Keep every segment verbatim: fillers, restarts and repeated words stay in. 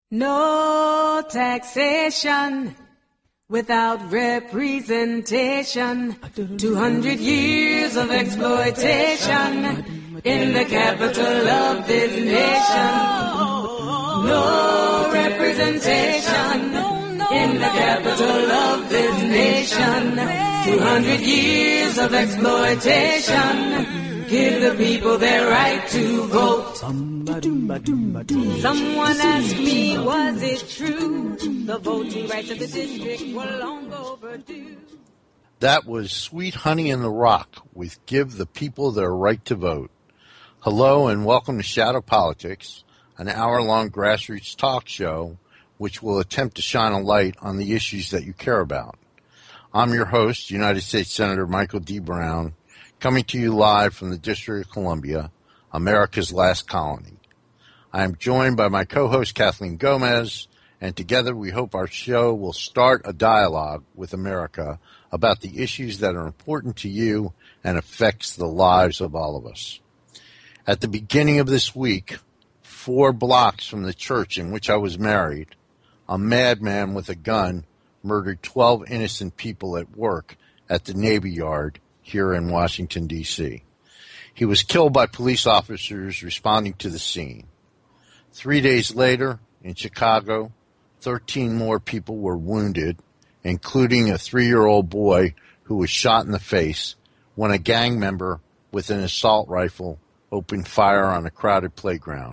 No taxation without representation. Two hundred years of exploitation in the capital of this nation. No representation in the capital of this nation. Two hundred years of exploitation. Give the people their right to vote. Someone asked me, was it true? The voting rights of the district were long overdue. That was Sweet Honey in the Rock with Give the People Their Right to Vote. Hello and welcome to Shadow Politics, an hour-long grassroots talk show which will attempt to shine a light on the issues that you care about. I'm your host, United States Senator Michael D. Brown, coming to you live from the District of Columbia, America's last colony. I am joined by my co-host Kathleen Gomez, and together we hope our show will start a dialogue with America about the issues that are important to you and affects the lives of all of us. At the beginning of this week, four blocks from the church in which I was married, a madman with a gun murdered twelve innocent people at work at the Navy Yard here in Washington, D C He was killed by police officers responding to the scene. Three days later, in Chicago, thirteen more people were wounded, including a three-year-old boy who was shot in the face when a gang member with an assault rifle opened fire on a crowded playground.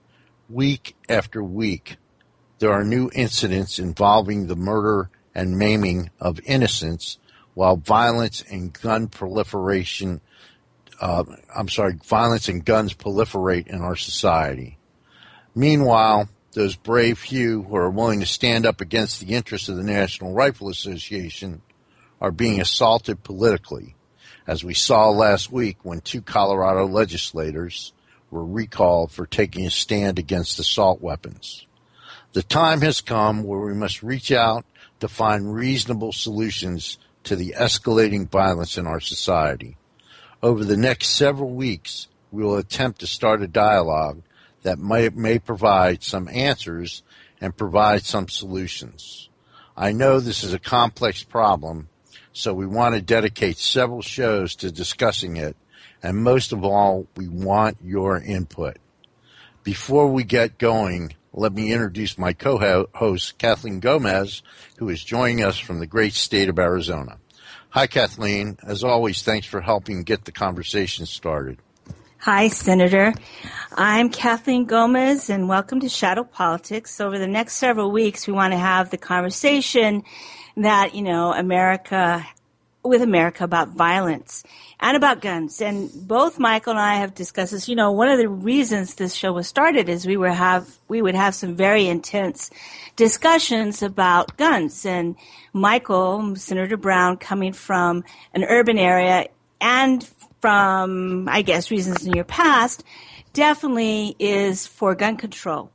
Week after week, there are new incidents involving the murder and maiming of innocents, while violence and gun proliferation, uh, I'm sorry, violence and guns proliferate in our society. Meanwhile, those brave few who are willing to stand up against the interests of the National Rifle Association are being assaulted politically, as we saw last week when two Colorado legislators were recalled for taking a stand against assault weapons. The time has come where we must reach out to find reasonable solutions to the escalating violence in our society. Over the next several weeks, we will attempt to start a dialogue that may, may provide some answers and provide some solutions. I know this is a complex problem, so we want to dedicate several shows to discussing it, and most of all, we want your input. Before we get going, let me introduce my co-host, Kathleen Gomez, who is joining us from the great state of Arizona. Hi, Kathleen. As always, thanks for helping get the conversation started. Hi, Senator. I'm Kathleen Gomez, and welcome to Shadow Politics. Over the next several weeks, we want to have the conversation that, you know, America, with America about violence and about guns. And both Michael and I have discussed this. You know, one of the reasons this show was started is we were have we would have some very intense discussions about guns. And Michael, Senator Brown, coming from an urban area and from, I guess, reasons in your past, definitely is for gun control.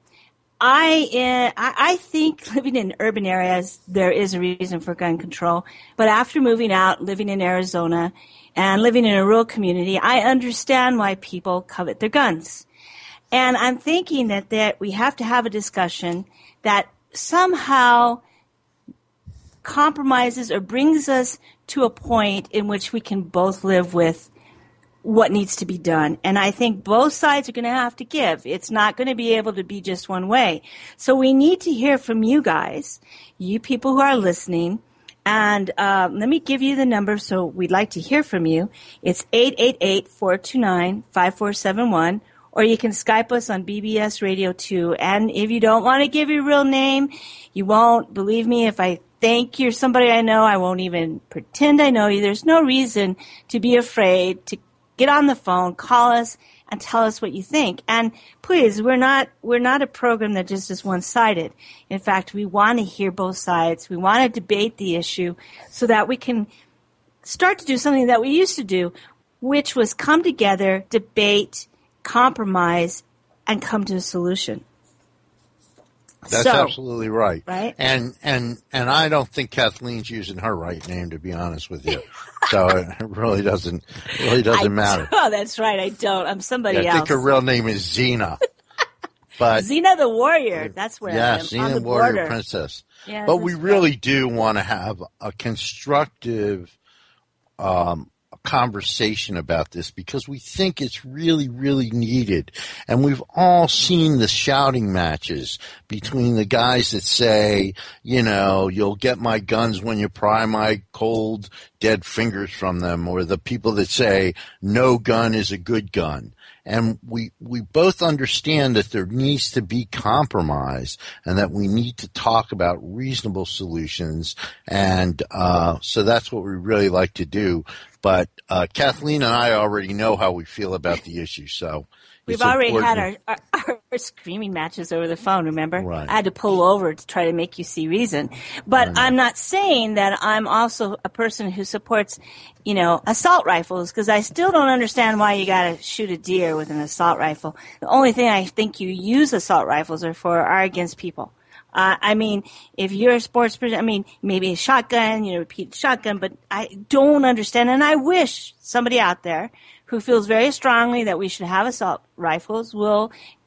I, uh, I think living in urban areas, there is a reason for gun control. But after moving out, living in Arizona, and living in a rural community, I understand why people covet their guns. And I'm thinking that, that we have to have a discussion that somehow compromises or brings us to a point in which we can both live with what needs to be done. And I think both sides are going to have to give. It's not going to be able to be just one way. So we need to hear from you guys, you people who are listening. And uh, let me give you the number so we'd like to hear from you. It's eight eight eight, four two nine, five four seven one, or you can Skype us on B B S Radio two. And if you don't want to give your real name, you won't. Believe me, if I think you're somebody I know, I won't even pretend I know you. There's no reason to be afraid to get on the phone, call us, and tell us what you think. And please, we're not we're not a program that just is one-sided. In fact, we want to hear both sides. We want to debate the issue so that we can start to do something that we used to do, which was come together, debate, compromise, and come to a solution. That's so, absolutely right. Right? And and and I don't think Kathleen's using her right name, to be honest with you. So it really doesn't it really doesn't I, matter. Oh, that's right. I don't. I'm somebody yeah, I else. think her real name is Zena. But Xena the Warrior, that's where yeah, I am. Xena on the Warrior border. Princess. Yeah, but we that's really right. do want to have a constructive um, conversation about this because we think it's really, really needed. And we've all seen the shouting matches between the guys that say, you know, you'll get my guns when you pry my cold, dead fingers from them, or the people that say no gun is a good gun. And we, we both understand that there needs to be compromise and that we need to talk about reasonable solutions. And uh, so that's what we really like to do. But uh, Kathleen and I already know how we feel about the issue. So We've it's already had important. our, our, our screaming matches over the phone, remember? Right. I had to pull over to try to make you see reason. But I'm not saying that I'm also a person who supports, you know, assault rifles, because I still don't understand why you got to shoot a deer with an assault rifle. The only thing I think you use assault rifles are for are against people. Uh, I mean, if you're a sports person, I mean, maybe a shotgun, you know, repeat shotgun, but I don't understand, and I wish somebody out there who feels very strongly that we should have assault rifles will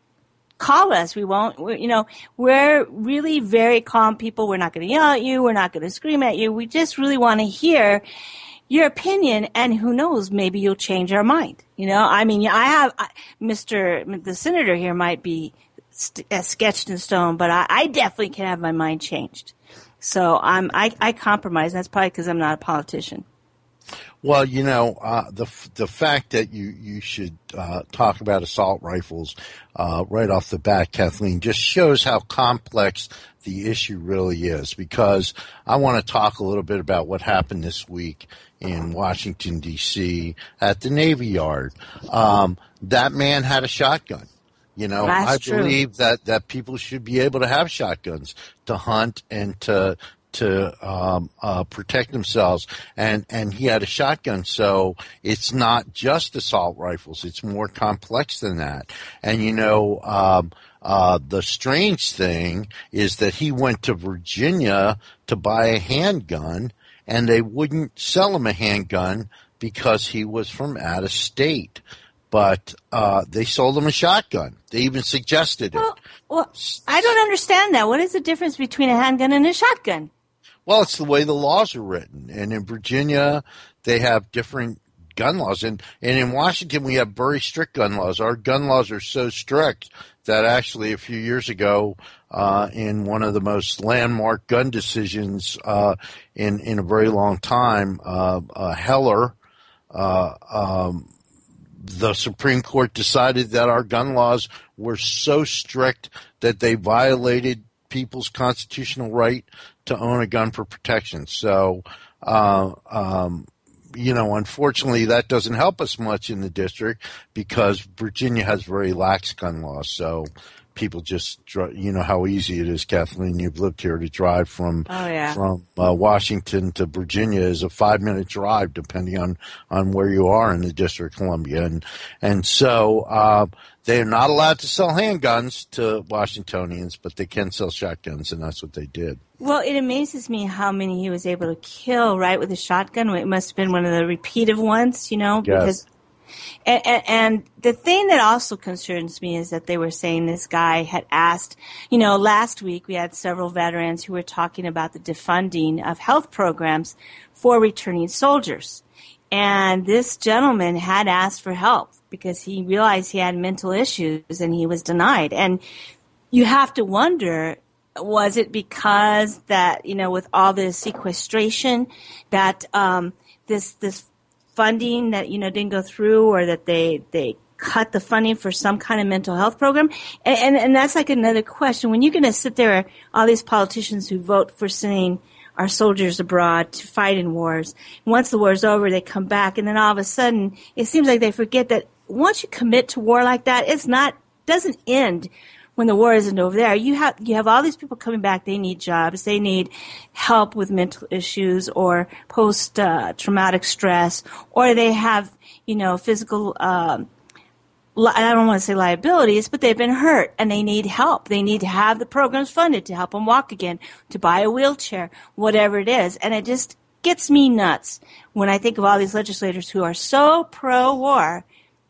call us. We won't, we're, you know, we're really very calm people. We're not going to yell at you. We're not going to scream at you. We just really want to hear your opinion, and who knows, maybe you'll change our mind. You know, I mean, I have, I, Mister, the senator here might be st- uh, sketched in stone, but I, I definitely can have my mind changed. So I'm, I, I compromise. That's probably because I'm not a politician. Well, you know, uh, the the fact that you you should uh, talk about assault rifles uh, right off the bat, Kathleen, just shows how complex the issue really is. Because I want to talk a little bit about what happened this week in Washington, D C at the Navy Yard. Um, that man had a shotgun. You know, That's I true. believe that that people should be able to have shotguns to hunt and to. to um, uh, protect themselves, and, and he had a shotgun, so it's not just assault rifles. It's more complex than that. And, you know, um, uh, the strange thing is that he went to Virginia to buy a handgun, and they wouldn't sell him a handgun because he was from out of state. But uh, they sold him a shotgun. They even suggested it. Well, well, I don't understand that. What is the difference between a handgun and a shotgun? Well, it's the way the laws are written. And in Virginia, they have different gun laws. And, and in Washington, we have very strict gun laws. Our gun laws are so strict that actually a few years ago, uh, in one of the most landmark gun decisions uh, in, in a very long time, uh, uh, Heller, uh, um, the Supreme Court decided that our gun laws were so strict that they violated people's constitutional right to own a gun for protection. So, uh, um, you know, unfortunately, that doesn't help us much in the district because Virginia has very lax gun laws. So people just, you know how easy it is, Kathleen. You've lived here to drive from Oh, yeah. from uh, Washington to Virginia is a five minute drive, depending on, on where you are in the District of Columbia, and and so uh, they are not allowed to sell handguns to Washingtonians, but they can sell shotguns, and that's what they did. Well, it amazes me how many he was able to kill, right, with a shotgun. It must have been one of the repeated ones, you know, Yes. because. And, and, and the thing that also concerns me is that they were saying this guy had asked, you know, last week we had several veterans who were talking about the defunding of health programs for returning soldiers. And this gentleman had asked for help because he realized he had mental issues and he was denied. And you have to wonder, was it because that, you know, with all the sequestration that um, this this funding that, you know, didn't go through, or that they, they cut the funding for some kind of mental health program? And, and, and that's like another question. When you're going to sit there, all these politicians who vote for sending our soldiers abroad to fight in wars, once the war's over, they come back, and then all of a sudden, it seems like they forget that once you commit to war like that, it's not, doesn't end when the war isn't over there. You have, you have all these people coming back. They need jobs. They need help with mental issues or post, uh, traumatic stress, or they have, you know, physical, um, li- I don't want to say liabilities, but they've been hurt and they need help. They need to have the programs funded to help them walk again, to buy a wheelchair, whatever it is. And it just, gets me nuts when I think of all these legislators who are so pro-war, and yet they're so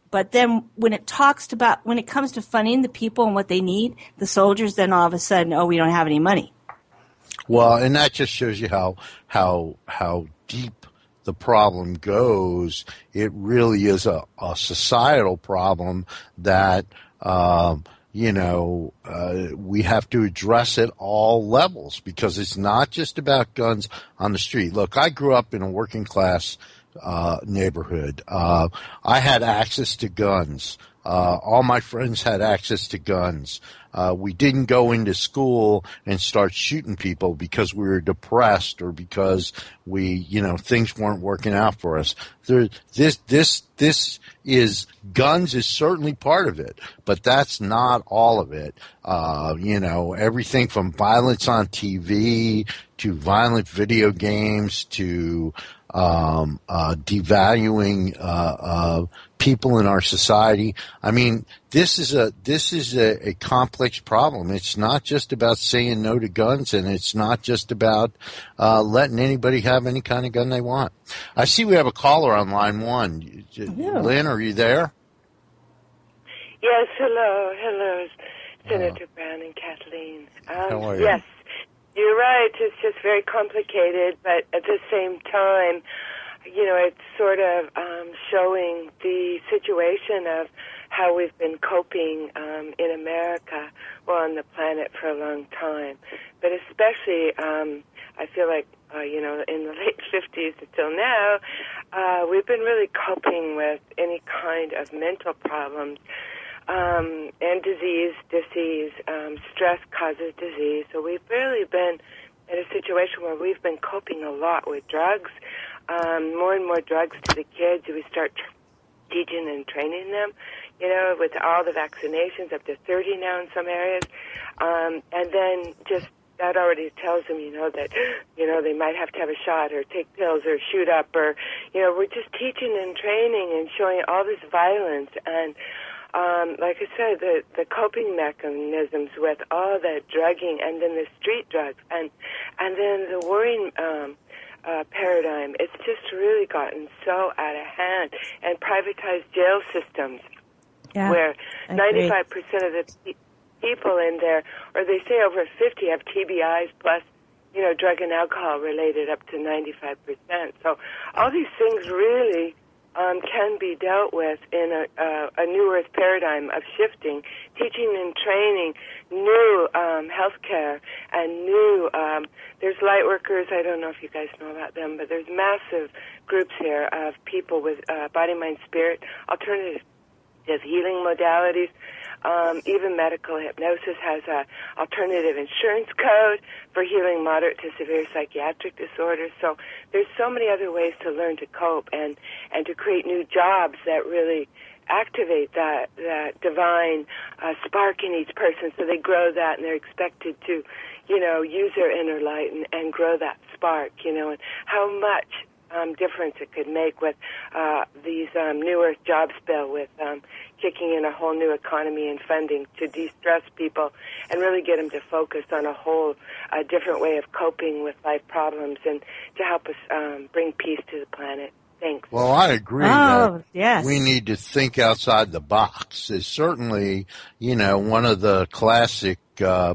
But then when it talks about, when it comes to funding the people and what they need, the soldiers, then all of a sudden, oh, we don't have any money. Well, and that just shows you how how how deep the problem goes. It really is a, a societal problem that um, you know uh, we have to address at all levels, because it's not just about guns on the street. Look, I grew up in a working class uh, neighborhood. Uh, I had access to guns. Uh, all my friends had access to guns. Uh, we didn't go into school and start shooting people because we were depressed or because we, you know, things weren't working out for us. There, this, this, this is, guns is certainly part of it, but that's not all of it. Uh, you know, everything from violence on T V to violent video games to, um, uh, devaluing, uh, uh, people in our society. I mean, this is a this is a, a complex problem. It's not just about saying no to guns, and it's not just about uh, letting anybody have any kind of gun they want. I see we have a caller on line one. Yeah. Lynn, are you there? Yes, hello, hello, Senator uh, Brown and Kathleen. Um, how are you? Yes, you're right. It's just very complicated, but at the same time, you know, it's sort of um, showing the situation of how we've been coping um, in America, well, on the planet for a long time. But especially, um, I feel like, uh, you know, in the late fifties until now, uh, we've been really coping with any kind of mental problems. Um, and disease, disease, um, stress causes disease. So we've really been in a situation where we've been coping a lot with drugs. Um, more and more drugs to the kids. We start tr- teaching and training them, you know, with all the vaccinations, up to thirty now in some areas. Um, and then just that already tells them, you know, that, you know, they might have to have a shot or take pills or shoot up or, you know, we're just teaching and training and showing all this violence. And um, like I said, the, the coping mechanisms with all that drugging and then the street drugs and, and then the worrying um Uh, paradigm. It's just really gotten so out of hand. And privatized jail systems, yeah, where ninety-five percent of the pe- people in there, or they say over fifty, have T B Is plus, you know, drug and alcohol related up to ninety-five percent. So all these things really um, can be dealt with in a, uh, a new earth paradigm of shifting, teaching and training, new um, health care, and new, um, there's light workers, I don't know if you guys know about them, but there's massive groups here of people with uh, body, mind, spirit, alternative healing modalities. Um, even medical hypnosis has a alternative insurance code for healing moderate to severe psychiatric disorders. So there's so many other ways to learn to cope and, and to create new jobs that really activate that, that divine uh, spark in each person, so they grow that and they're expected to, you know, use their inner light and, and grow that spark, you know, and how much um, difference it could make with uh, these um, New Earth jobs bill with um, kicking in a whole new economy and funding to de-stress people and really get them to focus on a whole uh, different way of coping with life problems and to help us um, bring peace to the planet. Thanks. Well, I agree oh, that yes. we need to think outside the box. It's certainly, you know, one of the classic uh,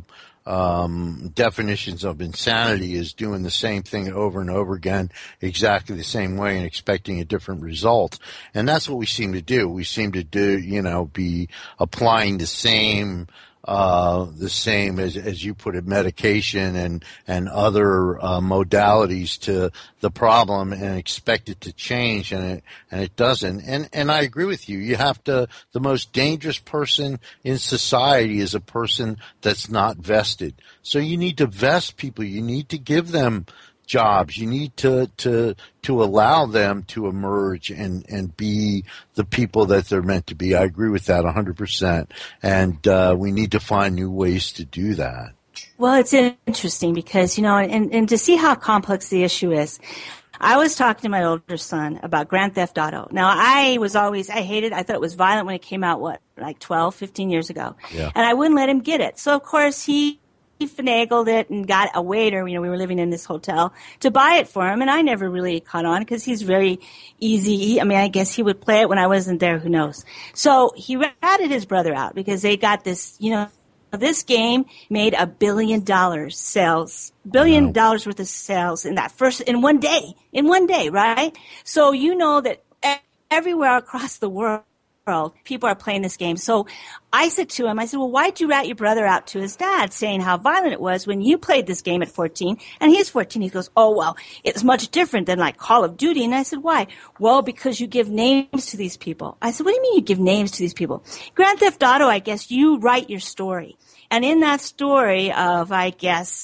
um, definitions of insanity is doing the same thing over and over again, exactly the same way, and expecting a different result. And that's what we seem to do. We seem to do, you know, be applying the same uh, the same as, as you put it, medication and, and other, uh, modalities to the problem and expect it to change, and it, and it doesn't. And, and I agree with you. You have to, the most dangerous person in society is a person that's not vested. So you need to vest people. You need to give them jobs. You need to, to, to allow them to emerge and, and be the people that they're meant to be. I agree with that one hundred percent. And, uh, we need to find new ways to do that. Well, it's interesting because, you know, and, and to see how complex the issue is, I was talking to my older son about Grand Theft Auto. Now, I was always, I hated, I thought it was violent when it came out, what, like twelve, fifteen years ago. Yeah. And I wouldn't let him get it. So, of course, he finagled it and got a waiter, you know, we were living in this hotel, to buy it for him, and I never really caught on because he's very easy. He, I mean, I guess he would play it when I wasn't there, who knows. So he ratted his brother out because they got this, you know, this game made a billion dollars sales, billion wow. dollars worth of sales in that first, in one day, in one day, right? So you know that everywhere across the world, people are playing this game. So I said to him, I said, well, why'd you rat your brother out to his dad, saying how violent it was when you played this game at fourteen? And he's fourteen. He goes, oh, well, it's much different than like Call of Duty. And I said, why? Well, because you give names to these people. I said, what do you mean you give names to these people? Grand Theft Auto, I guess you write your story. And in that story of, I guess,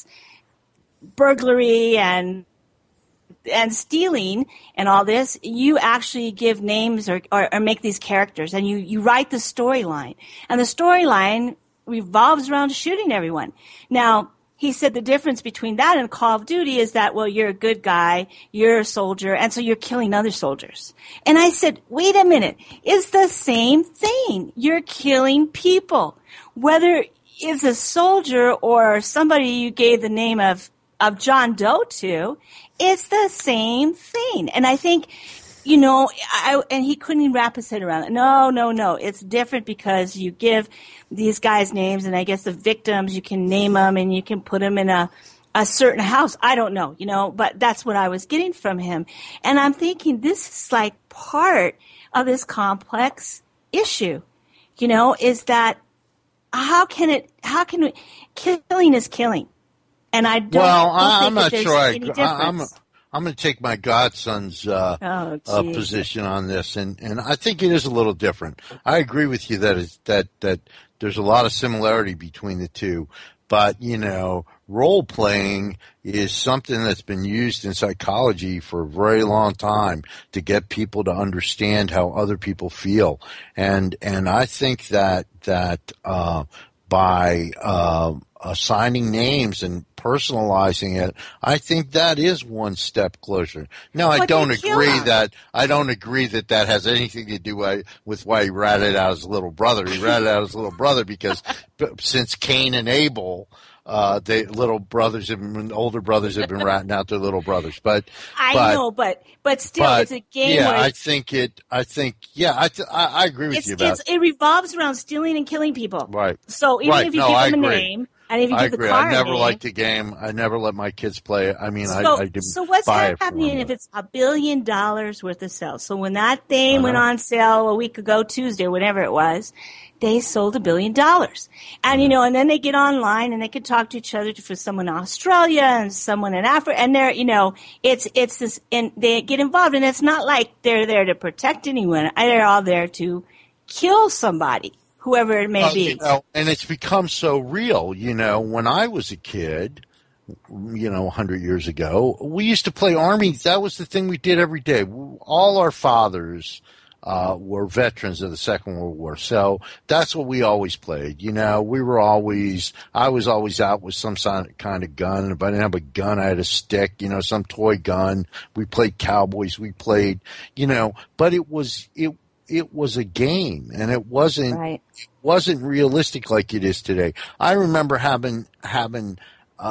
burglary and and stealing and all this, you actually give names or, or, or make these characters, and you, you write the storyline. And the storyline revolves around shooting everyone. Now, he said the difference between that and Call of Duty is that, well, you're a good guy, you're a soldier, and so you're killing other soldiers. And I said, wait a minute, it's the same thing. You're killing people. Whether it's a soldier or somebody you gave the name of of John Doe to, it's the same thing. And I think, you know, I, and he couldn't even wrap his head around it. No, no, no. It's different because you give these guys names, and I guess the victims, you can name them and you can put them in a, a certain house. I don't know, you know, but that's what I was getting from him. And I'm thinking this is like part of this complex issue, you know, is that how can it, how can we, killing is killing. And I don't, well, don't I, think I'm that not there's sure. I, any I, I'm, difference. I'm going to take my godson's uh, Oh, uh, geez. position on this, and, and I think it is a little different. I agree with you that it's, that that there's a lot of similarity between the two, but you know, role playing is something that's been used in psychology for a very long time to get people to understand how other people feel, and and I think that that uh, by uh, assigning names and personalizing it, I think that is one step closer. Now, I But don't they kill agree him. that I don't agree that that has anything to do wi- with why he ratted out his little brother. He ratted out his little brother because b- since Cain and Abel, uh, the little brothers have been, older brothers have been ratting out their little brothers. But I but, know, but but still, but it's a game yeah, where I it's, think it. I think yeah, I th- I, I agree with it's, you about it's, it revolves around stealing and killing people. right. So even Right. if you No, give I them a agree. name, and if you I give agree. the car I never a name, liked the game. I never let my kids play it. I mean, I, so, I didn't so what's buy it for happening them. if it's a billion dollars worth of sales? So when that thing Uh-huh. went on sale a week ago, Tuesday, or whatever it was, they sold a billion dollars. And, you know, and then they get online and they can talk to each other for someone in Australia and someone in Africa. And they're, you know, it's, it's this, and they get involved. And it's not like they're there to protect anyone. They're all there to kill somebody, whoever it may Well, be. you know, and it's become so real. You know, when I was a kid, you know, a hundred years ago, we used to play Army. That was the thing we did every day. All our fathers uh, were veterans of the Second World War. So that's what we always played. You know, we were always, I was always out with some kind of gun. If I didn't have a gun, I had a stick, you know, some toy gun. We played cowboys. We played, you know, but it was, it, it was a game, and it wasn't, Right. it wasn't realistic like it is today. I remember having, having,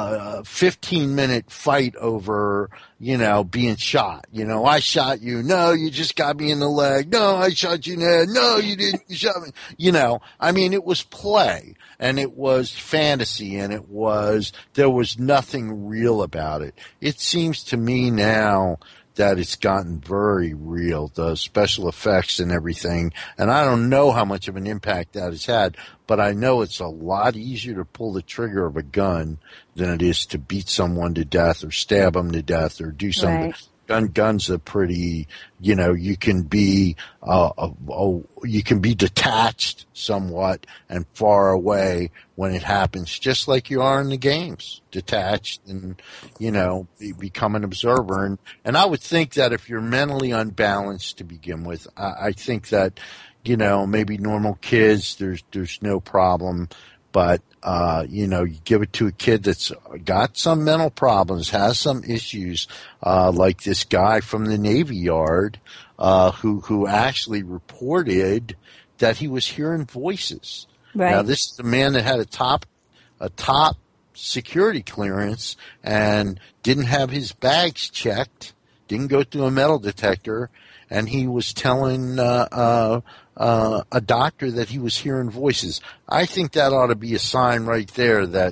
a fifteen minute fight over, you know, being shot. You know, I shot you. No, you just got me in the leg. No, I shot you in the head. No, you didn't. You shot me. You know, I mean, it was play, and it was fantasy, and it was, there was nothing real about it. It seems to me now that it's gotten very real, the special effects and everything. And I don't know how much of an impact that has had, but I know it's a lot easier to pull the trigger of a gun than it is to beat someone to death or stab them to death or do something. Right. Gun guns are pretty, you know, you can be, uh, uh, uh, you can be detached somewhat and far away when it happens, just like you are in the games, detached and, you know, be, become an observer. And, and I would think that if you're mentally unbalanced to begin with, I, I think that, you know, maybe normal kids, there's, there's no problem. But, uh, you know, you give it to a kid that's got some mental problems, has some issues, uh, like this guy from the Navy Yard, uh, who, who actually reported that he was hearing voices. Right. Now, this is a man that had a top, a top security clearance and didn't have his bags checked, didn't go through a metal detector, and he was telling uh, uh, uh, a doctor that he was hearing voices. I think that ought to be a sign right there that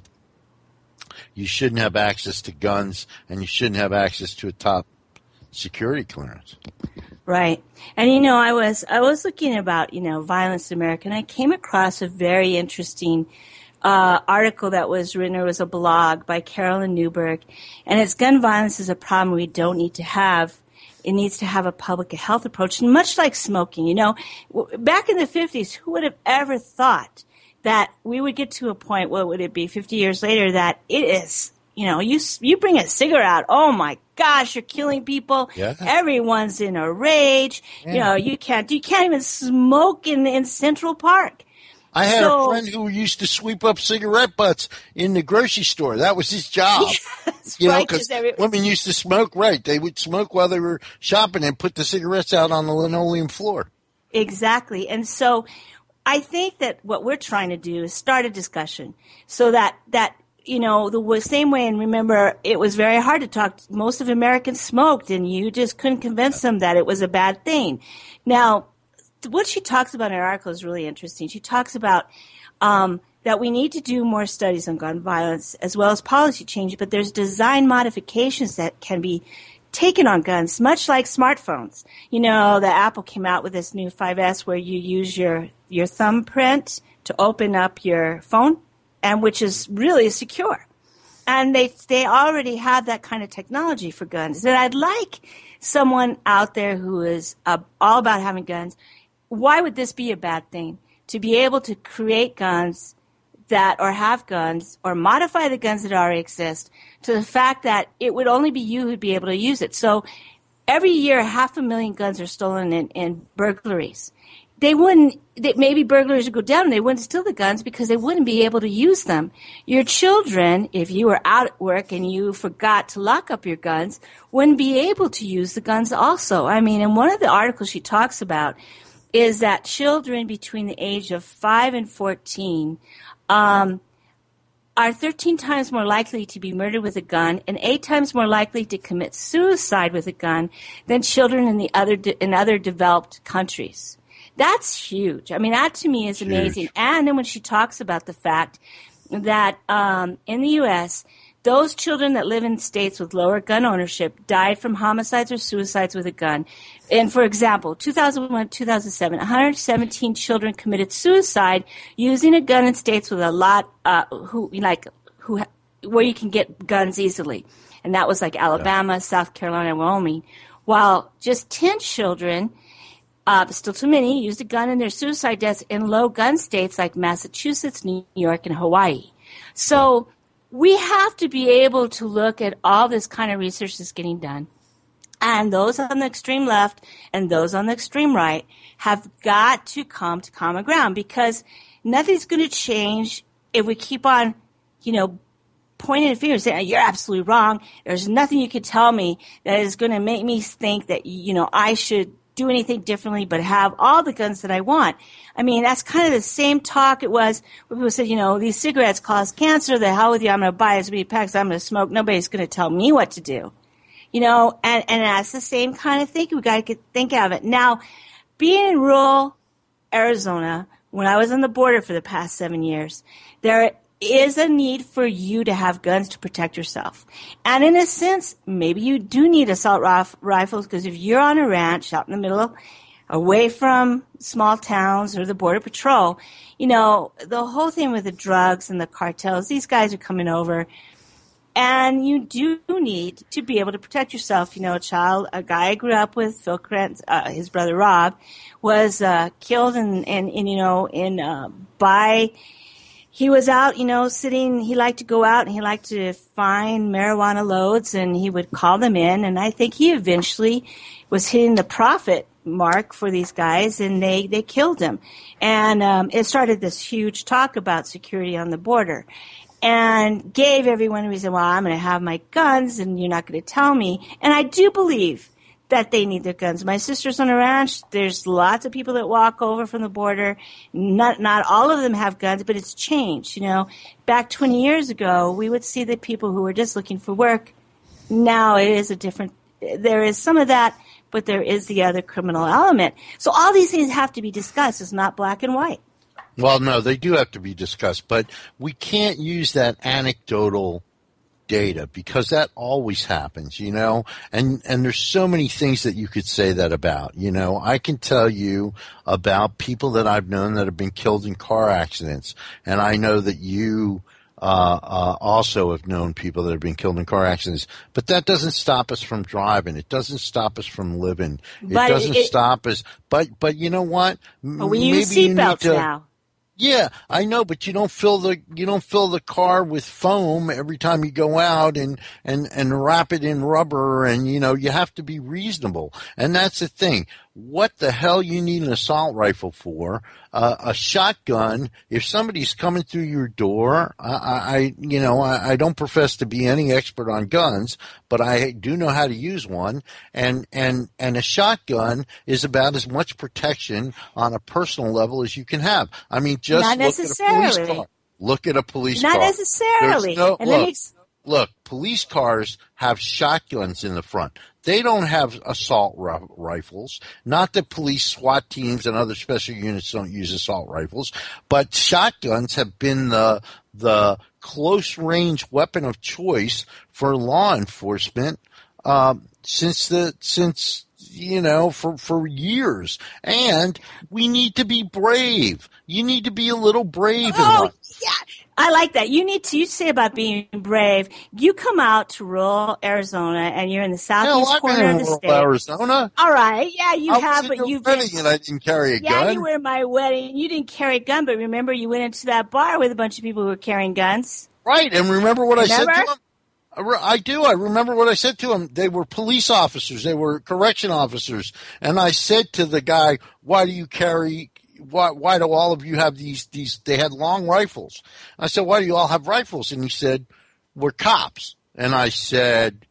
you shouldn't have access to guns and you shouldn't have access to a top security clearance. Right. And, you know, I was I was looking about, you know, Violence in America, and I came across a very interesting uh, article that was written. It was a blog by Carolyn Newberg, and it's gun violence is a problem we don't need to have. It needs to have a public health approach, and much like smoking. You know, back in the fifties, who would have ever thought that we would get to a point, what would it be, fifty years later, that it is, you know, you you bring a cigarette out, oh my gosh, you're killing people. Yeah. Everyone's in a rage. Yeah. You know, you can't you can't even smoke in in Central Park. I had so, a friend who used to sweep up cigarette butts in the grocery store. That was his job. Yes, you right, know, because every- women used to smoke, right. They would smoke while they were shopping and put the cigarettes out on the linoleum floor. Exactly. And so I think that what we're trying to do is start a discussion so that, that you know, the same way, and remember, it was very hard to talk. Most of Americans smoked, and you just couldn't convince them that it was a bad thing. Now, what she talks about in her article is really interesting. She talks about um, that we need to do more studies on gun violence as well as policy change, but there's design modifications that can be taken on guns, much like smartphones. You know, the Apple came out with this new five S where you use your, your thumbprint to open up your phone, and which is really secure. And they they already have that kind of technology for guns. And I'd like someone out there who is uh, all about having guns. Why would this be a bad thing? To be able to create guns that, or have guns, or modify the guns that already exist to the fact that it would only be you who'd be able to use it. So every year, half a million guns are stolen in, in burglaries. They wouldn't, they, maybe burglars would go down and they wouldn't steal the guns because they wouldn't be able to use them. Your children, if you were out at work and you forgot to lock up your guns, wouldn't be able to use the guns also. I mean, in one of the articles she talks about is that children between the age of five and fourteen um, are thirteen times more likely to be murdered with a gun and eight times more likely to commit suicide with a gun than children in the other de- in other developed countries. That's huge. I mean, that to me is amazing. Huge. And then when she talks about the fact that um, in the U S, those children that live in states with lower gun ownership died from homicides or suicides with a gun. And for example, two thousand one, two thousand seven, one hundred seventeen children committed suicide using a gun in states with a lot, uh, who like who where you can get guns easily, and that was like Alabama, yeah. South Carolina, Wyoming. While just ten children. Uh, still too many, used a gun in their suicide deaths in low gun states like Massachusetts, New York, and Hawaii. So we have to be able to look at all this kind of research that's getting done. And those on the extreme left and those on the extreme right have got to come to common ground because nothing's going to change if we keep on, you know, pointing a finger and saying, you're absolutely wrong. There's nothing you could tell me that is going to make me think that, you know, I should do anything differently but have all the guns that I want. I mean, that's kind of the same talk it was when people said, you know, these cigarettes cause cancer. The hell with you. I'm going to buy as many packs. I'm going to smoke. Nobody's going to tell me what to do. You know, and, and that's the same kind of thing. We got to think of it. Now, being in rural Arizona, when I was on the border for the past seven years, there is a need for you to have guns to protect yourself. And in a sense, maybe you do need assault rif- rifles because if you're on a ranch out in the middle, away from small towns or the border patrol, you know, the whole thing with the drugs and the cartels, these guys are coming over. And you do need to be able to protect yourself. You know, a child, a guy I grew up with, Phil Krantz, uh, his brother Rob, was uh, killed in, in, in, you know, in uh, by... He was out, you know, sitting, he liked to go out and he liked to find marijuana loads and he would call them in. And I think he eventually was hitting the profit mark for these guys and they, they killed him. And um, it started this huge talk about security on the border and gave everyone a reason, well, I'm going to have my guns and you're not going to tell me. And I do believe that they need their guns. My sister's on a ranch. There's lots of people that walk over from the border. Not not all of them have guns, but it's changed. You know, back twenty years ago, we would see the people who were just looking for work. Now it is a different. There is some of that, but there is the other criminal element. So all these things have to be discussed. It's not black and white. Well, no, they do have to be discussed, but we can't use that anecdotal data because that always happens, you know, and, and there's so many things that you could say that about, you know. I can tell you about people that I've known that have been killed in car accidents, and I know that you uh, uh, also have known people that have been killed in car accidents, but that doesn't stop us from driving. It doesn't stop us from living. It but doesn't it, stop us. But, but you know what? But we use seatbelts now. Yeah, I know, but you don't fill the you don't fill the car with foam every time you go out and and and wrap it in rubber, and you know you have to be reasonable. And that's the thing. What the hell you need an assault rifle for? Uh, a shotgun. If somebody's coming through your door, I, I you know I, I don't profess to be any expert on guns, but I do know how to use one. And and and a shotgun is about as much protection on a personal level as you can have. I mean, just not look necessarily. at a police car. Look at a police not car. Not necessarily. No, and look, makes- look, police cars have shotguns in the front. They don't have assault r- rifles. Not that police SWAT teams and other special units don't use assault rifles, but shotguns have been the the close range weapon of choice for law enforcement um, since the since you know for for years. And we need to be brave. You need to be a little brave oh, in life. Yeah. I like that. You need to, you say about being brave. You come out to rural Arizona and you're in the southeast Hell, corner of the rural state. Arizona. All right. Yeah, you I have, was but in you've wedding been. And I didn't carry a yeah, gun. you were in my wedding. You didn't carry a gun, but remember you went into that bar with a bunch of people who were carrying guns. Right. And remember what remember? I said to them? I, re- I do. I remember what I said to them. They were police officers. They were correction officers. And I said to the guy, why do you carry Why, why do all of you have these, these, they had long rifles. I said, why do you all have rifles? And he said, we're cops. And I said,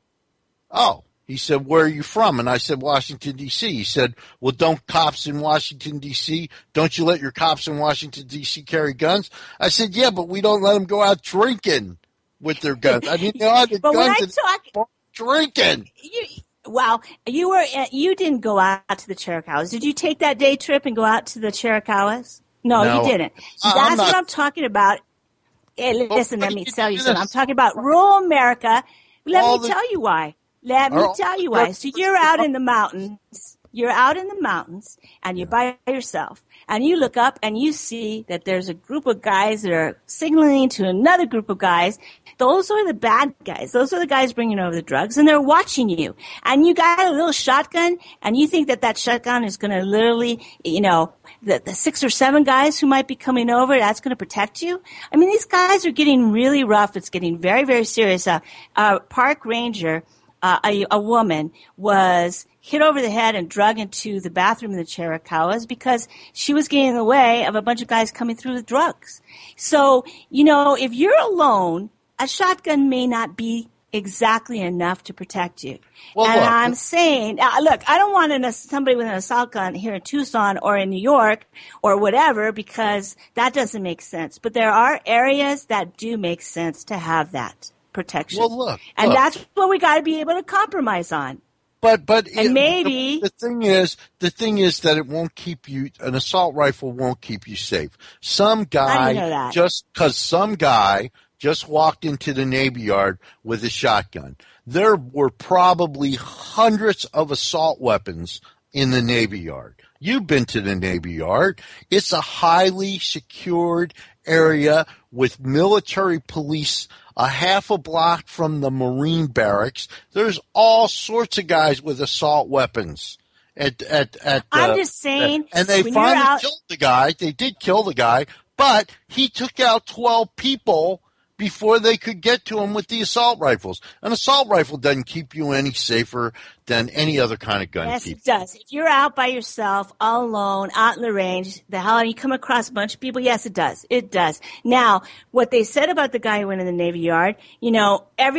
oh, he said, where are you from? And I said, Washington, D C. He said, well, don't cops in Washington, D C, don't you let your cops in Washington, D C carry guns? I said, yeah, but we don't let them go out drinking with their guns. I mean, they all had the but guns when I talk, drinking. You, Wow, you were you didn't go out to the Chiricahuas. Did you take that day trip and go out to the Chiricahuas? No, No, you didn't. I'm That's not- what I'm talking about. Hey, listen, why let me did you tell you do something. this? I'm talking about rural America. Let All me the- tell you why. Let me Are- tell you why. So you're out in the mountains. You're out in the mountains, and you're by yourself. And you look up and you see that there's a group of guys that are signaling to another group of guys. Those are the bad guys. Those are the guys bringing over the drugs, and they're watching you. And you got a little shotgun, and you think that that shotgun is going to literally, you know, the, the six or seven guys who might be coming over, that's going to protect you. I mean, these guys are getting really rough. It's getting very, very serious. Uh, uh, park ranger, uh, a, a woman, was hit over the head and drug into the bathroom in the Chiricahuas because she was getting in the way of a bunch of guys coming through with drugs. So, you know, if you're alone, a shotgun may not be exactly enough to protect you. Well, and look, I'm saying, uh, look, I don't want an, somebody with an assault gun here in Tucson or in New York or whatever, because that doesn't make sense. But there are areas that do make sense to have that protection. Well, look, and look. that's what we got to be able to compromise on. But but And it- maybe- the, the thing is the thing is that it won't keep you. An assault rifle won't keep you safe. Some How do guy you know that? just because some guy just walked into the Navy Yard with a shotgun. There were probably hundreds of assault weapons in the Navy Yard. You've been to the Navy Yard. It's a highly secured area with military police a half a block from the Marine barracks. There's all sorts of guys with assault weapons. At at at. I'm uh, just saying, and they when you're finally out- killed the guy. They did kill the guy, but he took out twelve people before they could get to him with the assault rifles. An assault rifle doesn't keep you any safer than any other kind of gun Yes, keeps. it does. If you're out by yourself, all alone, out in the range, the hell, and you come across a bunch of people, yes, it does. It does. Now, what they said about the guy who went in the Navy Yard, you know, every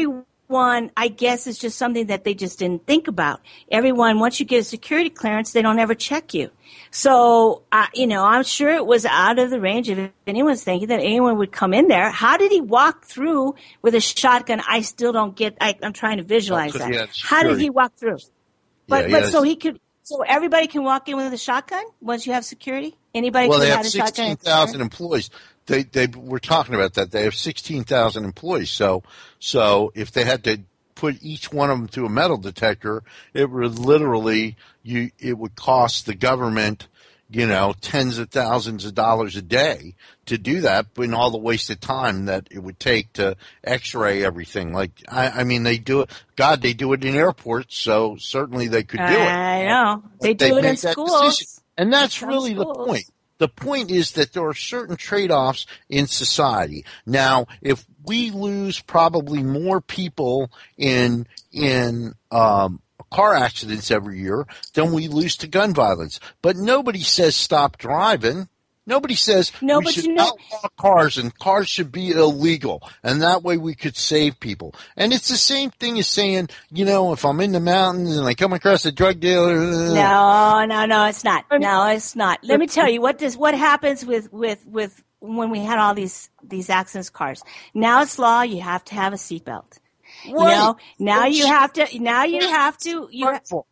One, I guess, is just something that they just didn't think about. Everyone, once you get a security clearance, they don't ever check you. So, uh, you know, I'm sure it was out of the range of anyone's thinking that anyone would come in there. How did he walk through with a shotgun? I still don't get, I, I'm trying to visualize Oh, that. How did he walk through? But, Yeah, but so he could, so everybody can walk in with a shotgun once you have security? Anybody well, can they have have a shotgun? sixteen thousand employees. They, they were talking about that. They have sixteen thousand employees. So, so if they had to put each one of them through a metal detector, it would literally, you, it would cost the government, you know, tens of thousands of dollars a day to do that, and all the wasted time that it would take to x-ray everything. Like, I, I mean, they do it, God, they do it in airports, so certainly they could do it. I know. They do They it in make that schools. decision. And that's Some really the schools. point. The point is that there are certain trade-offs in society. Now, if we lose probably more people in in um, car accidents every year than we lose to gun violence, but nobody says stop driving. Nobody says No, we but should you know- outlaw cars and cars should be illegal, and that way we could save people. And it's the same thing as saying, you know, if I'm in the mountains and I come across a drug dealer, No, no, no, it's not. No, it's not. Let me tell you what does what happens with with with when we had all these these accidents cars. Now it's law. You have to have a seatbelt. You know. Now you have to. Now you have to. You. Rifle.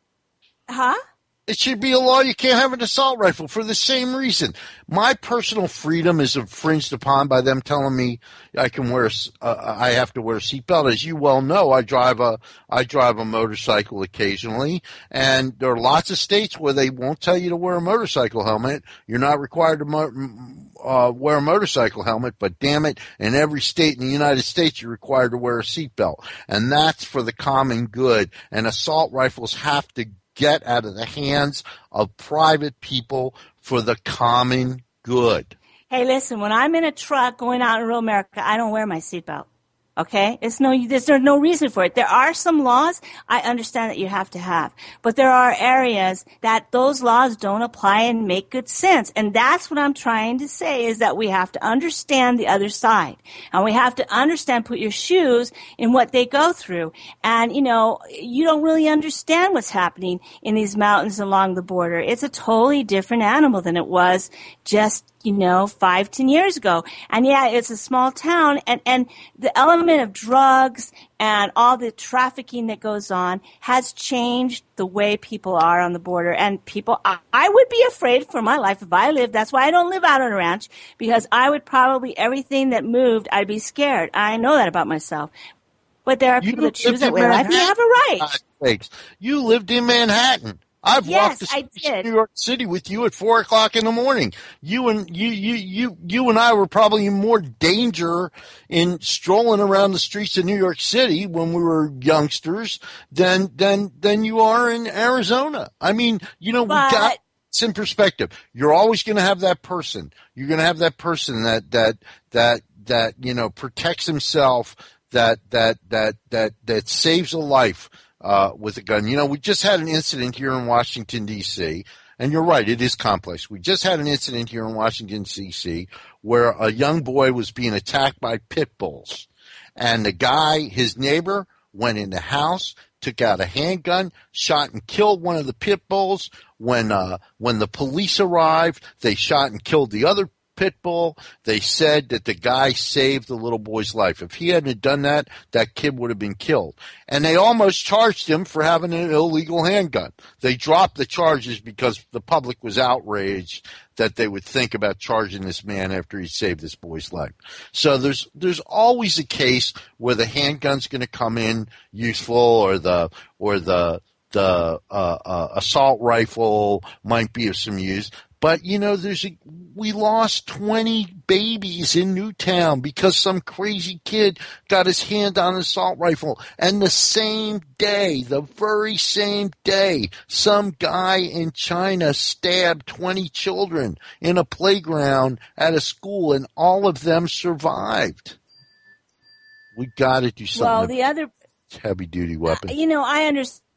Huh? It should be a law you can't have an assault rifle for the same reason. My personal freedom is infringed upon by them telling me I can wear, a, uh, I have to wear a seatbelt. As you well know, I drive a, I drive a motorcycle occasionally, and there are lots of states where they won't tell you to wear a motorcycle helmet. You're not required to mo- uh, wear a motorcycle helmet, but damn it, in every state in the United States, you're required to wear a seatbelt, and that's for the common good. And assault rifles have to get out of the hands of private people for the common good. Hey, listen. When I'm in a truck going out in rural America, I don't wear my seatbelt. Okay? It's no, there's, there's no reason for it. There are some laws I understand that you have to have, but there are areas that those laws don't apply and make good sense. And that's what I'm trying to say is that we have to understand the other side. And we have to understand, put your shoes in what they go through. And, you know, you don't really understand what's happening in these mountains along the border. It's a totally different animal than it was just you know, five, ten years ago. And yeah, it's a small town, and, and the element of drugs and all the trafficking that goes on has changed the way people are on the border. And people, I, I would be afraid for my life if I lived. That's why I don't live out on a ranch, because I would probably, everything that moved, I'd be scared. I know that about myself. But there are You people that choose lived that in way of life. You Manhattan, have a right. for God's sakes. You lived in Manhattan. I've Yes, walked the I streets did. of New York City with you at four o'clock in the morning. You and you, you, you, you and I were probably in more danger in strolling around the streets of New York City when we were youngsters than than than you are in Arizona. I mean, you know, we But- got it's in perspective. You're always going to have that person. You're going to have that person that that that that you know protects himself. That that that that that saves a life. Uh, with a gun. You know, we just had an incident here in Washington, D C, and you're right, it is complex. We just had an incident here in Washington, D C, where a young boy was being attacked by pit bulls. And the guy, his neighbor, went in the house, took out a handgun, shot and killed one of the pit bulls. When, uh, when the police arrived, they shot and killed the other pit bull. They said that the guy saved the little boy's life. If he hadn't done that, that kid would have been killed. And they almost charged him for having an illegal handgun. They dropped the charges because the public was outraged that they would think about charging this man after he saved this boy's life. So there's there's always a case where the handgun's going to come in useful, or the or the the uh, uh, assault rifle might be of some use. But, you know, there's a, we lost twenty babies in Newtown because some crazy kid got his hand on an assault rifle. And the same day, the very same day, some guy in China stabbed twenty children in a playground at a school, and all of them survived. We got to do something Well, about the other, heavy-duty weapons. you know, I understand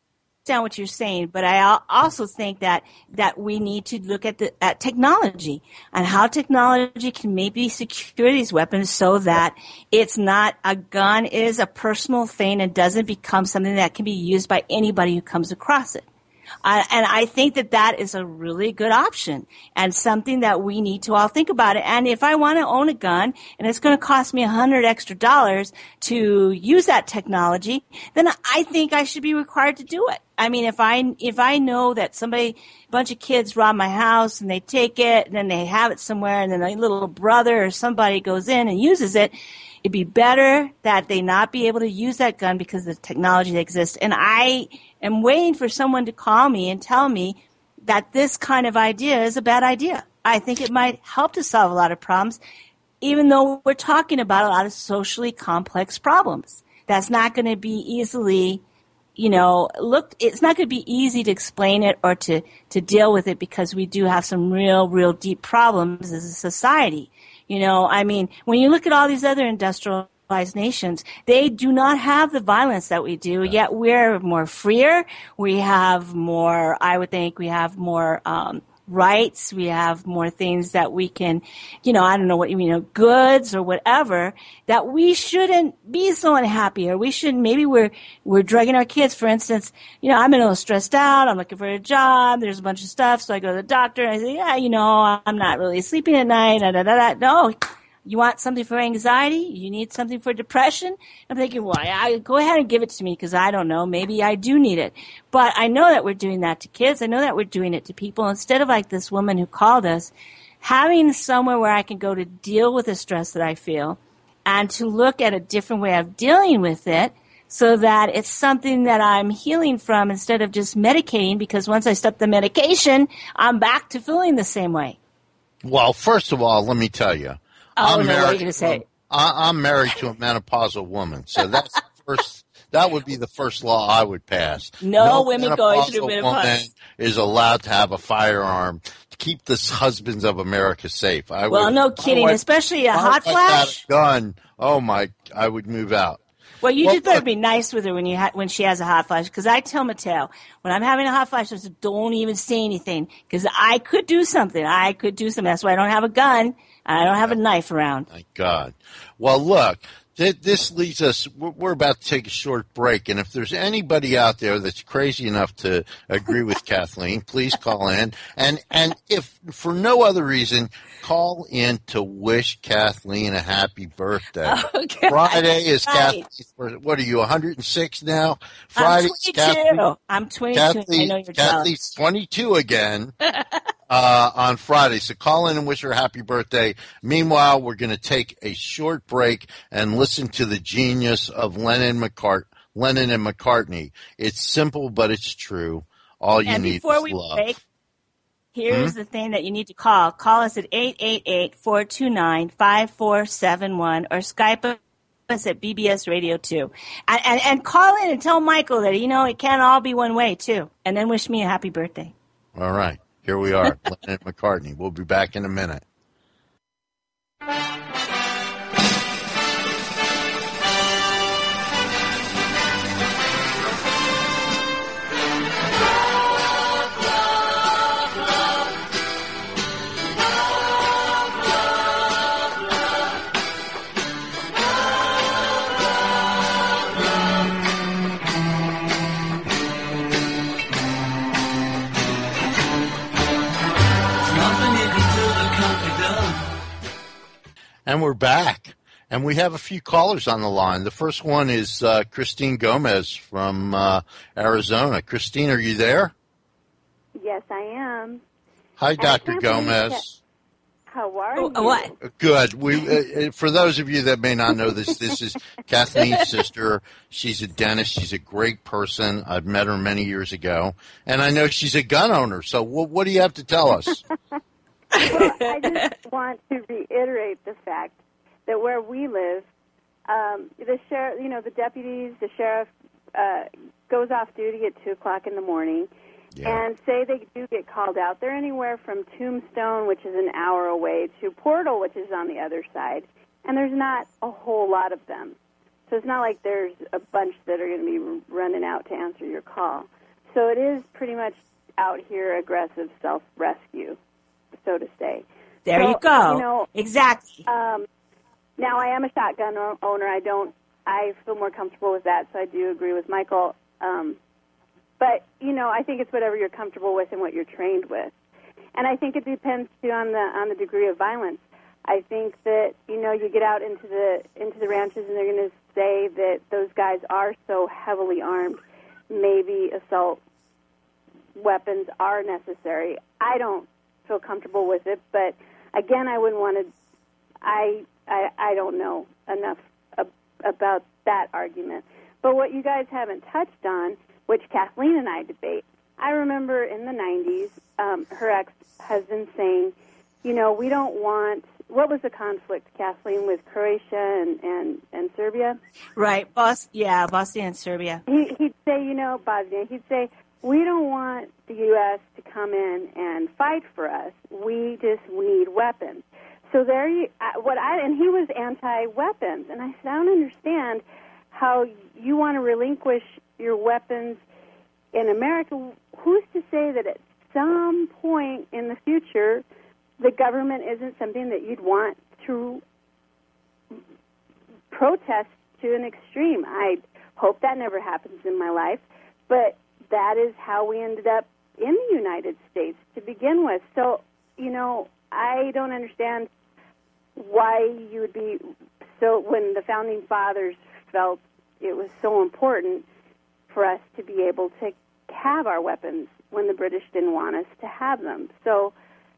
understand what you're saying, but I al- also think that that we need to look at the at technology and how technology can maybe secure these weapons so that it's not a gun is a personal thing and doesn't become something that can be used by anybody who comes across it. Uh, and I think that that is a really good option and something that we need to all think about it. And if I want to own a gun and it's going to cost me a hundred extra dollars to use that technology, then I think I should be required to do it. I mean, if I, if I know that somebody, a bunch of kids rob my house and they take it and then they have it somewhere and then a little brother or somebody goes in and uses it, it'd be better that they not be able to use that gun because of the technology that exists. And I am waiting for someone to call me and tell me that this kind of idea is a bad idea. I think it might help to solve a lot of problems, even though we're talking about a lot of socially complex problems. That's not going to be easily, you know, looked, it's not going to be easy to explain it or to, to deal with it because we do have some real, real deep problems as a society. You know, I mean, when you look at all these other industrialized nations, they do not have the violence that we do, yet we're more freer. We have more, I would think, we have more um, rights. We have more things that we can, you know, I don't know what you mean, you know, goods or whatever, that we shouldn't be so unhappy or we shouldn't, maybe we're, we're drugging our kids. For instance, you know, I'm a little stressed out. I'm looking for a job. There's a bunch of stuff. So I go to the doctor and I say, yeah, you know, I'm not really sleeping at night. Da, da, da, da. No. You want something for anxiety? You need something for depression? I'm thinking, well, I, go ahead and give it to me because I don't know. Maybe I do need it. But I know that we're doing that to kids. I know that we're doing it to people. Instead of like this woman who called us, having somewhere where I can go to deal with the stress that I feel and to look at a different way of dealing with it so that it's something that I'm healing from instead of just medicating, because once I stop the medication, I'm back to feeling the same way. Well, first of all, let me tell you. Oh, I'm no, married, what are you going to say? I, I'm married to a menopausal woman, so that's the first. That would be the first law I would pass. No, no women going through menopause woman is allowed to have a firearm to keep the husbands of America safe. I well, would, no kidding, wife, especially a hot flash. Had a gun. Oh my! I would move out. Well, you well, just better look, be nice with her when you ha- when she has a hot flash. Because I tell Mateo, when I'm having a hot flash, I said, don't even say anything. Because I could do something. I could do something. That's why I don't have a gun. I don't have a knife around. Thank God. Well, look, th- this leads us, we're about to take a short break. And if there's anybody out there that's crazy enough to agree with Kathleen, please call in. And, and if for no other reason, call in to wish Kathleen a happy birthday. Okay. Friday is right. Kathleen's birthday. What are you, one hundred six now? Friday I'm twenty-two. I'm twenty-two. Kathleen, I know you're Kathleen's twenty-two again. Uh, on Friday. So call in and wish her a happy birthday. Meanwhile, we're going to take a short break and listen to the genius of Lennon, McCart- Lennon and McCartney. It's simple, but it's true. All you and need before is we love. Break, here's hmm? the thing that you need to call. Call us at eight eight eight, four two nine, five four seven one or Skype us at B B S Radio two. And, and, and call in and tell Michael that, you know, it can't all be one way, too. And then wish me a happy birthday. All right. Here we are, Lennon and McCartney. We'll be back in a minute. And we're back, and we have a few callers on the line. The first one is uh, Christine Gomez from uh, Arizona. Christine, are you there? Yes, I am. Hi, And Doctor I can't believe Gomez. that- How are Oh, you? what? Good. We, uh, for those of you that may not know this, this is Kathleen's sister. She's a dentist. She's a great person. I've met her many years ago, and I know she's a gun owner. So, what, what do you have to tell us? Well, I just want to reiterate the fact that where we live, um, the sheriff, you know, the deputies, the sheriff uh, goes off duty at two o'clock in the morning, Yeah. and say they do get called out. They're anywhere from Tombstone, which is an hour away, to Portal, which is on the other side, and there's not a whole lot of them. So it's not like there's a bunch that are going to be running out to answer your call. so it is pretty much out here aggressive self-rescue, so to say. There so, you go. You know, exactly. Um, now, I am a shotgun owner. I don't. I feel more comfortable with that, so I do agree with Michael. Um, but you know, I think it's whatever you're comfortable with and what you're trained with, and I think it depends too on the on the degree of violence. I think that you know, you get out into the into the ranches, and they're going to say that those guys are so heavily armed. Maybe assault weapons are necessary. I don't feel comfortable with it, but again, I wouldn't want to. I I, I don't know enough ab- about that argument. But what you guys haven't touched on, which Kathleen and I debate, I remember in the nineties, um, her ex-husband saying, you know, we don't want, what was the conflict, Kathleen, with Croatia and, and, and Serbia? Right, Bos- yeah, Bosnia and Serbia. He, he'd say, you know, Bosnia, he'd say, we don't want the U S to come in and fight for us. We just need weapons. So there you, what I, and he was anti-weapons, and I said, I don't understand how you want to relinquish your weapons in America. Who's to say that at some point in the future, the government isn't something that you'd want to protest to an extreme? I hope that never happens in my life, but that is how we ended up in the United States to begin with. So, you know, I don't understand why you would be so, when the Founding Fathers felt it was so important for us to be able to have our weapons when the British didn't want us to have them. So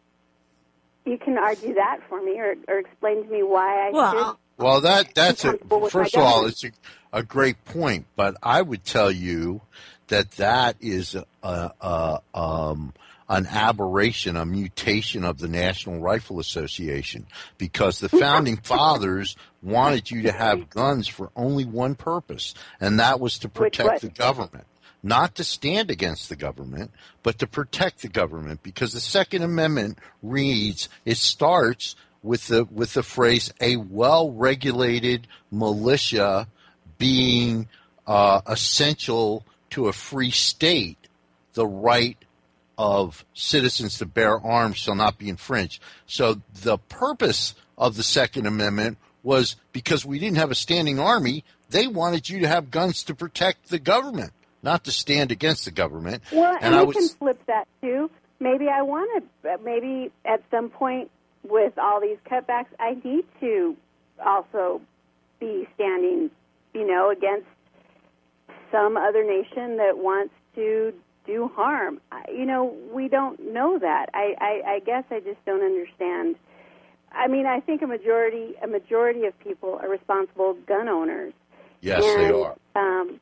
you can argue that for me, or, or explain to me why I well, should. Well, that that's a, first of all, government. it's a, a great point, but I would tell you that that is a, a, um, an aberration, a mutation of the National Rifle Association, because the Founding Fathers wanted you to have guns for only one purpose, and that was to protect the government. Not to stand against the government, but to protect the government, because the Second Amendment reads, it starts with the with the phrase, a well-regulated militia being uh, essential to a free state, the right of citizens to bear arms shall not be infringed. So the purpose of the Second Amendment was because we didn't have a standing army, they wanted you to have guns to protect the government, not to stand against the government. Well, and, and I you was, can flip that too. Maybe I want to, maybe at some point with all these cutbacks, I need to also be standing, you know, against some other nation that wants to do harm. You know, we don't know that. I, I, I guess I just don't understand. I mean, I think a majority a majority of people are responsible gun owners. Yes, and, they are. Um,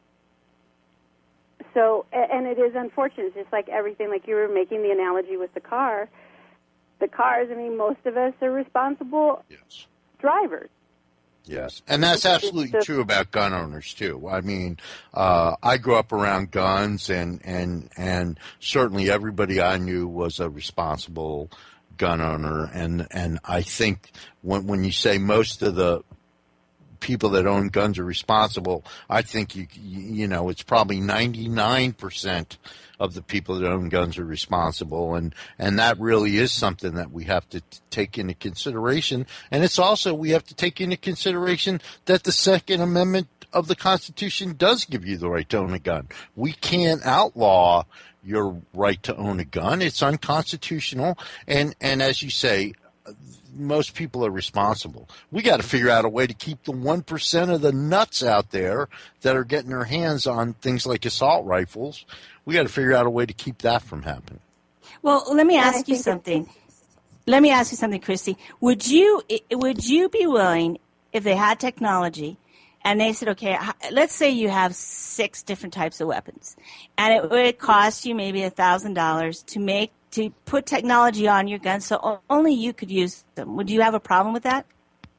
so, and it is unfortunate. It's just like everything, like you were making the analogy with the car. The cars, I mean, most of us are responsible yes. drivers. Yes, and that's absolutely true about gun owners too. I mean, uh, I grew up around guns, and, and and certainly everybody I knew was a responsible gun owner. And and I think when when you say most of the people that own guns are responsible, I think you you know it's probably ninety-nine percent of the people that own guns are responsible, and and that really is something that we have to t- take into consideration. And it's also, we have to take into consideration that the Second Amendment of the Constitution does give you the right to own a gun. We can't outlaw your right to own a gun. It's unconstitutional, and and as you say, most people are responsible. We got to figure out a way to keep the one percent of the nuts out there that are getting their hands on things like assault rifles. We got to figure out a way to keep that from happening. Well, let me ask you something. Let me ask you something, Christy. Would you would you be willing, if they had technology and they said, okay, let's say you have six different types of weapons, and it would cost you maybe a thousand dollars to make to put technology on your gun so only you could use them. Would you have a problem with that?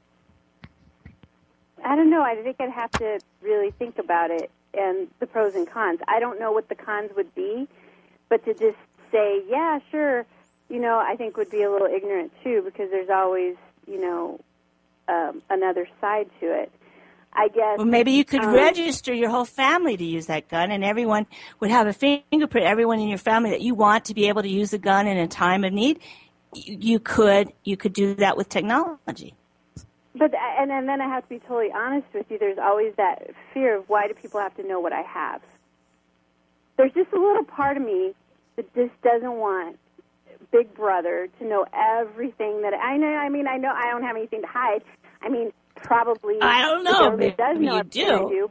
I don't know. I think I'd have to really think about it and the pros and cons. I don't know what the cons would be, but to just say, yeah, sure, you know, I think would be a little ignorant too, because there's always, you know, um, another side to it. I guess. Well, maybe you could um, register your whole family to use that gun, and everyone would have a fingerprint. Everyone in your family that you want to be able to use a gun in a time of need, you, you could you could do that with technology. But and, and then I have to be totally honest with you. There's always that fear of why do people have to know what I have? There's just a little part of me that just doesn't want Big Brother to know everything that I know. I mean, I know I don't have anything to hide. I mean, probably I don't know. It does know you everything do. I do,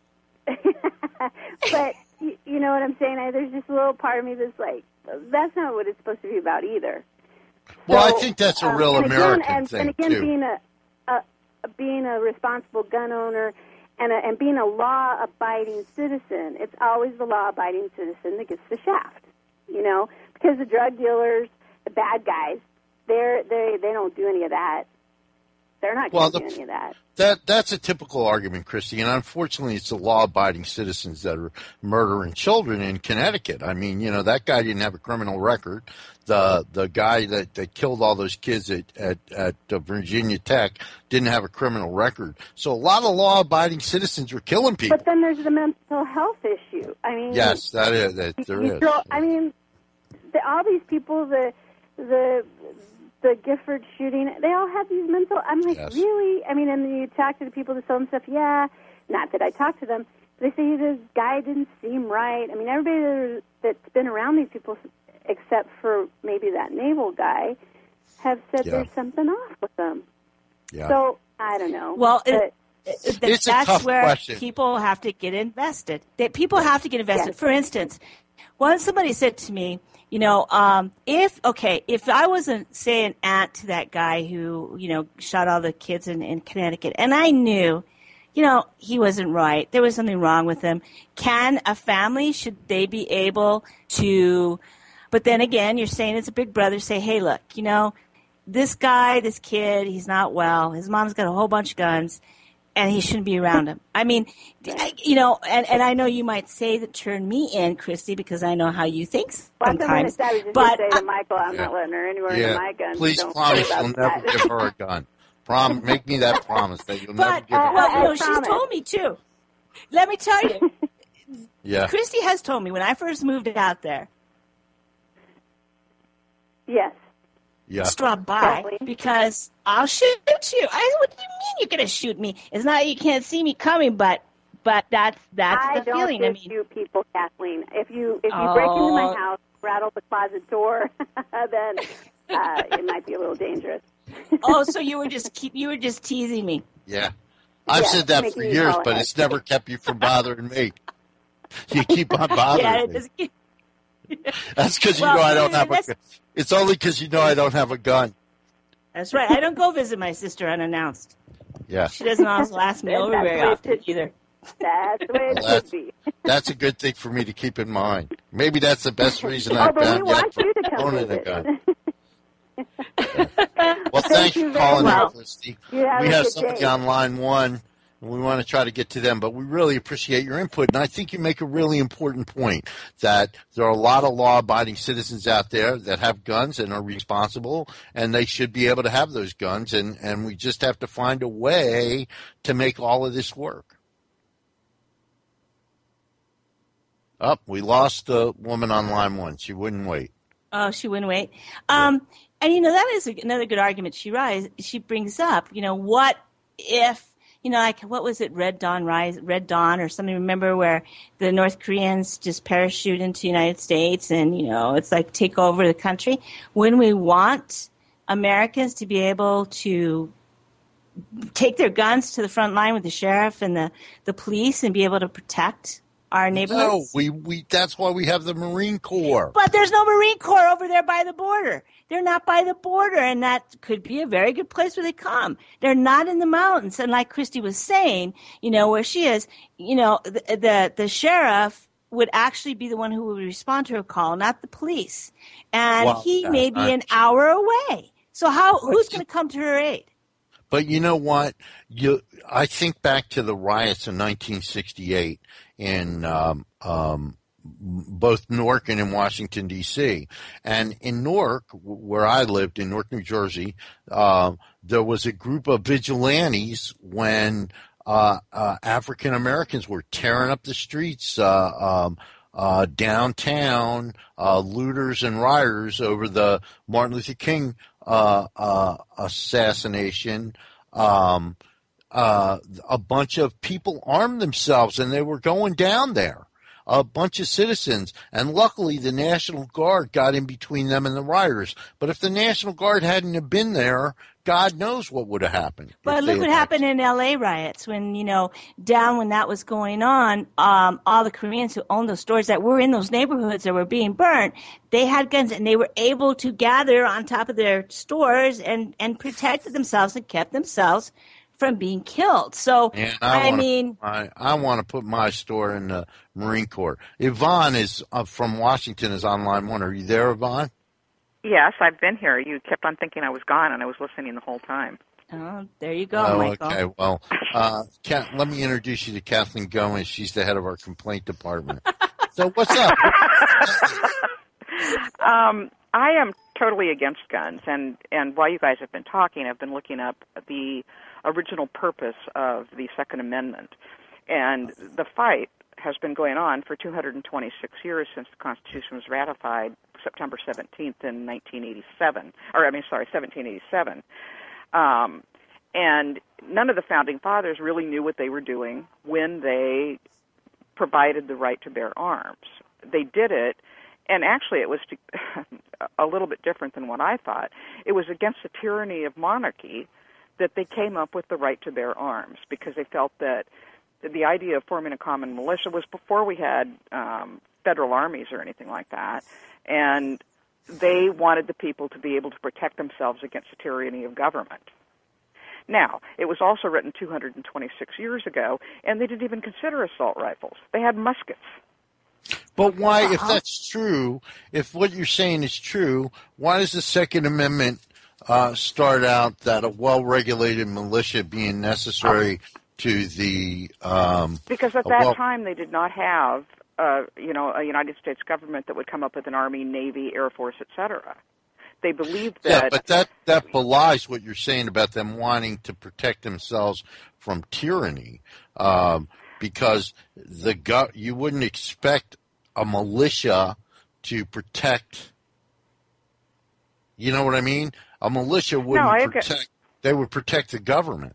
but but you, you know what I'm saying? I, there's just a little part of me that's like, that's not what it's supposed to be about either. Well, So, I think that's a um, real and American again, and, thing and again, too. being a, a being a responsible gun owner and a, and being a law-abiding citizen, it's always the law-abiding citizen that gets the shaft. You know, because the drug dealers, the bad guys, they're they they don't do any of that. They're not going Well, to the- do any of that. That that's a typical argument, Christy, and unfortunately, it's the law-abiding citizens that are murdering children in Connecticut. I mean, you know, that guy didn't have a criminal record. The the guy that, that killed all those kids at at, at uh, Virginia Tech didn't have a criminal record. So a lot of law-abiding citizens are killing people. But then there's the mental health issue. I mean, Yes, that is that there you is. throw- I mean, the, all these people, the the the Gifford shooting, they all have these mental. I'm like, Yes. really? I mean, and then you talk to the people that sell them stuff. Yeah, not that I talk to them. They say this guy didn't seem right. I mean, everybody that- that's been around these people, except for maybe that naval guy, have said Yeah. there's something off with them. Yeah. So I don't know. Well, but, it, it, It's a that's tough where question. people have to get invested. That people have to get invested. Yes. For instance, once somebody said to me, you know, um, if okay, if I wasn't say an aunt to that guy who you know shot all the kids in, in Connecticut, and I knew, you know, he wasn't right. There was something wrong with him. Can a family, should they be able to? But then again, you're saying it's a big brother. Say, hey, look, you know, this guy, this kid, he's not well. His mom's got a whole bunch of guns, and he shouldn't be around him. I mean, I- you know, and, and I know you might say that turn me in, Christy, because I know how you think well, sometimes. I was just But going to say I- to Michael, I'm Yeah. not letting her anywhere near Yeah. my gun. Please Don't promise worry you'll about never that. give her a gun. Prom, make me that promise that you'll never But, give her uh, a well, gun. you know, I she's promise. told me too. Let me tell you, Yeah. Christy has told me when I first moved out there, Yes. Yeah. just drop by Kathleen? because I'll shoot you. I, what do you mean you're going to shoot me? It's not you can't see me coming, but but that's that's I the don't feeling. I just mean, shoot people, Kathleen. If you if you break into my Oh. house, rattle the closet door, then uh, it might be a little dangerous. oh, so you were just keep you were just teasing me. Yeah. I've Yeah, said that making for you years, call but ahead. it's never kept you from bothering me. You keep on bothering yeah, it me. just, That's because you Well, know I don't have a that's- gun. It's only because you know I don't have a gun. that's right. I don't go visit my sister unannounced. Yeah. She doesn't also ask me That's over the very way it often should- either. That's the way it Well, that's- should be. That's a good thing for me to keep in mind. Maybe that's the best reason Oh, I've but we found want yet for you to come owning a visit. gun. Well, thanks you for very calling in, much. Christy. You have We a have good somebody day. on line one, and we want to try to get to them, but we really appreciate your input. And I think you make a really important point that there are a lot of law-abiding citizens out there that have guns and are responsible, and they should be able to have those guns, and, and we just have to find a way to make all of this work. Oh, we lost the woman on line one. She wouldn't wait. Oh, she wouldn't wait. Um, and you know that is another good argument she rise she brings up. You know, what if you know, like what was it, Red Dawn Rise, Red Dawn or something? Remember where the North Koreans just parachute into the United States and you know it's like take over the country? When we want Americans to be able to take their guns to the front line with the sheriff and the, the police and be able to protect our No, neighborhoods? we, we that's why we have the Marine Corps. But there's no Marine Corps over there by the border. They're not by the border, and that could be a very good place where they come. They're not in the mountains. And like Christy was saying, you know, where she is, you know, the the, the sheriff would actually be the one who would respond to her call, not the police. And Well, he that's may be not an hour away. So how who's going to come to her aid? But you know what? You, I think back to the riots in nineteen sixty-eight in um, um, both Newark and in Washington, D C. And in Newark, where I lived, in Newark, New Jersey, uh, there was a group of vigilantes when uh, uh, African Americans were tearing up the streets uh, um, uh, downtown, uh, looters and rioters over the Martin Luther King uh, uh, assassination. Um, uh, a bunch of people armed themselves, and they were going down there. A bunch of citizens, and luckily the National Guard got in between them and the rioters. But if the National Guard hadn't have been there, God knows what would have happened. But look what happened in L A riots when, you know, down when that was going on, um, all the Koreans who owned those stores that were in those neighborhoods that were being burnt, they had guns and they were able to gather on top of their stores and, and protected themselves and kept themselves from being killed. So, and I, I wanna, mean... I, I want to put my store in the Marine Corps. Yvonne is uh, from Washington is on line one. Are you there, Yvonne? Yes, I've been here. You kept on thinking I was gone, and I was listening the whole time. Oh, there you go, oh, Michael. Okay, well, uh, Kat, let me introduce you to Kathleen Gomez. She's the head of our complaint department. So what's up? um, I am totally against guns, and, and while you guys have been talking, I've been looking up the original purpose of the Second Amendment. And the fight has been going on for two hundred twenty-six years since the Constitution was ratified September seventeenth in nineteen eighty-seven, or I mean, sorry, seventeen eighty-seven. Um, and none of the Founding Fathers really knew what they were doing when they provided the right to bear arms. They did it, and actually it was to, a little bit different than what I thought. It was against the tyranny of monarchy that they came up with the right to bear arms, because they felt that the idea of forming a common militia was before we had um, federal armies or anything like that, and they wanted the people to be able to protect themselves against the tyranny of government. Now, it was also written two hundred twenty-six years ago, and they didn't even consider assault rifles. They had muskets. But why, if that's true, if what you're saying is true, why does the Second Amendment uh, start out that a well-regulated militia being necessary to the... Um, because at that well, time they did not have, uh, you know, a United States government that would come up with an Army, Navy, Air Force, et cetera. They believed that... Yeah, but that, that belies what you're saying about them wanting to protect themselves from tyranny, um, because the go- you wouldn't expect a militia to protect... You know what I mean? A militia wouldn't no, I protect... agree. They would protect the government.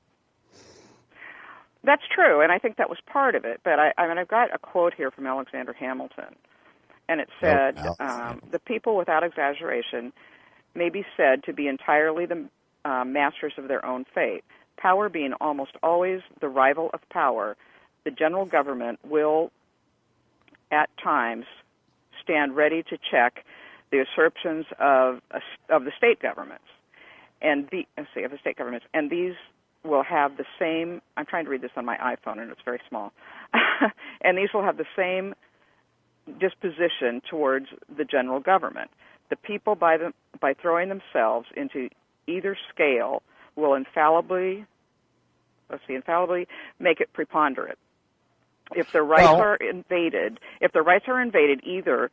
That's true, and I think that was part of it. But I, I mean, I've got a quote here from Alexander Hamilton, and it said, oh, um, "The people, without exaggeration, may be said to be entirely the uh, masters of their own fate. Power being almost always the rival of power, the general government will, at times, stand ready to check the usurpations of of the state governments, and the let's see, of the state governments, and these." will have the same, I'm trying to read this on my iPhone and it's very small, and these will have the same disposition towards the general government. The people, by the, by throwing themselves into either scale, will infallibly, let's see, infallibly make it preponderate. If their rights well, are invaded, if their rights are invaded, either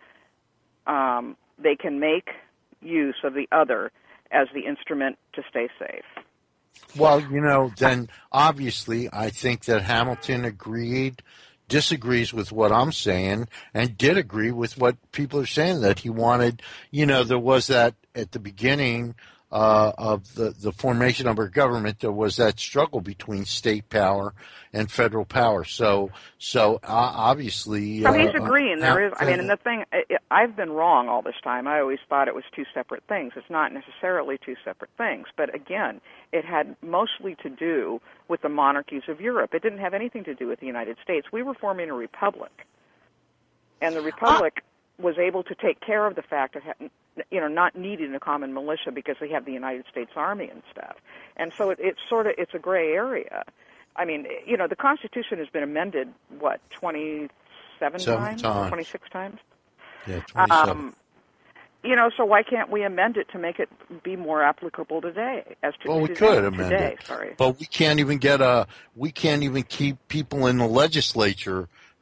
um, they can make use of the other as the instrument to stay safe. Well, you know, then obviously I think that Hamilton agreed, disagrees with what I'm saying, and did agree with what people are saying, that he wanted, you know, there was that at the beginning uh, of the, the formation of our government, there was that struggle between state power and federal power. So, so uh, obviously... So he's uh, agreeing. There is, I mean, and the thing, it, I've been wrong all this time. I always thought it was two separate things. It's not necessarily two separate things. But again, it had mostly to do with the monarchies of Europe. It didn't have anything to do with the United States. We were forming a republic. And the republic uh, was able to take care of the fact of, you know, not needing a common militia because they have the United States Army and stuff. And so it, it's sort of, it's a gray area. I mean, you know, the Constitution has been amended, what, twenty-seven Seven times? times. twenty-six times? Yeah, twenty-seven. Um, you know, so why can't we amend it to make it be more applicable today? As to, well, we to could amend today, it, sorry. but we can't even get a. We can't even keep people in the legislature